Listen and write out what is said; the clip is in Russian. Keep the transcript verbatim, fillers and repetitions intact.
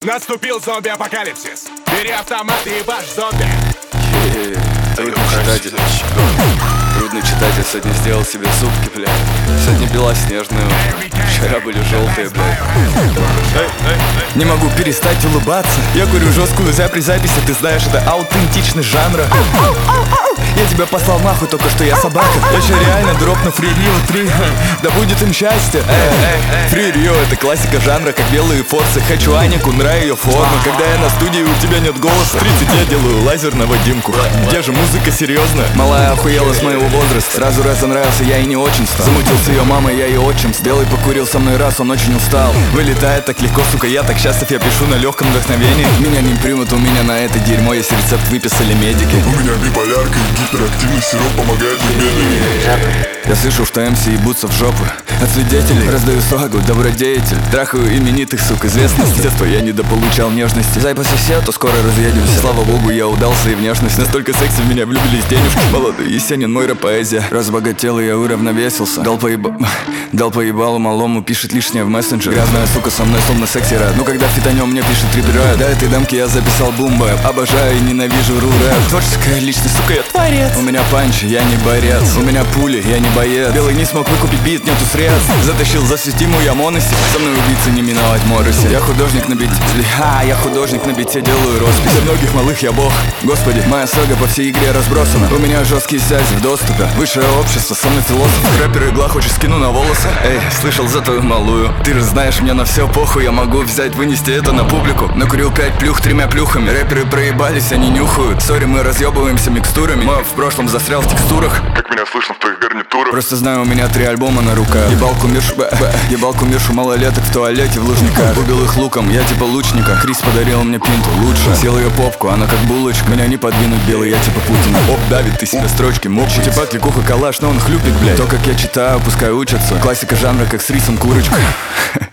Наступил зомби-апокалипсис. Бери автомат и ебашь зомби. Е-е-е, трудный читатель. Трудный читатель, сегодня сделал себе супки, блядь. Сегодня белоснежную, вчера были желтые, блядь. Не могу перестать улыбаться. Я курю жесткую за при записи. Ты знаешь, это аутентичность жанра. Я тебя послал нахуй, только что я собака. Я же реально дропну Free Rio три. Да будет им счастье. Free Rio это классика жанра, как белые форсы. Хочу Анику, нравится ее форма. Когда я на студии, у тебя нет голоса. тридцать я делаю лазерного Димку. Где же музыка серьезная? Малая охуела с моего возраста. Сразу разонравился, я и не очень стал. Замутился ее мама, я и отчим. Белый покурил со мной раз, он очень устал. Вылетает так легко, сука, я так счастлив. Я пишу на легком вдохновении. Меня не примут, у меня на это дерьмо есть рецепт, выписали медики. У меня биполярка и гиперактивный сироп помогает медленнее. Я слышу, что МС ебутся в жопу. От свидетелей раздаю свагу, добродетель. Трахаю именитых, сук, известность. С детства я недополучал нежности. Зай по соседу, скоро разъедемся. Слава богу, я удался и внешность. Настолько секси в меня влюбились денежки. Молодой Есенин, мой рэп-поэзия. Разбогател и я уравновесился. Дал поеба... Дал поебалу малому, пишет лишнее в мессенджер. Грязная сука со мной словно секси рад. Ну когда фитанем мне пишет трипперает. Да этой дамке я записал бумба. Обожаю и ненавижу ру-рэп. Творческая личность, сука, я творец. У меня панч, я не борец. У меня пули, я не боец. Белый не смог выкупить бит, нету средств. Затащил за систему, я моноси. Со мной убийцы не миновать Морриси. Я художник на бите. Ха, я художник на бите, делаю роспись. Для многих малых я бог. Господи, моя сага по всей игре разбросана. У меня жесткие связи в доступе. Высшее общество, со мной философ. Рэпер игла, хочешь скину на волосы? Эй, слышал за твою малую. Ты же знаешь, мне на все похуй. Я могу взять, вынести это на публику. Накурил пять плюх тремя плюхами. Рэперы проебались, они нюхают. Сори, мы разъебываемся микстурами. Мой в прошлом застрял в текстурах. Как меня слышно в твоих гарнитурах. Просто знаю, у меня три альбома на руках. Ебал кумиршу, б, б, ебал кумиршу малолеток в туалете в Лужниках. Убил их луком, я типа лучника. Крис подарил мне пинту, лучше. Съел ее попку, она как булочка. Меня не подвинуть белый, я типа Путина. Оп, давит, ты себе строчки мопчи. Типа кликуха калаш, но он хлюпик, блядь. То, как я читаю, пускай учатся. Классика жанра, как с рисом курочка.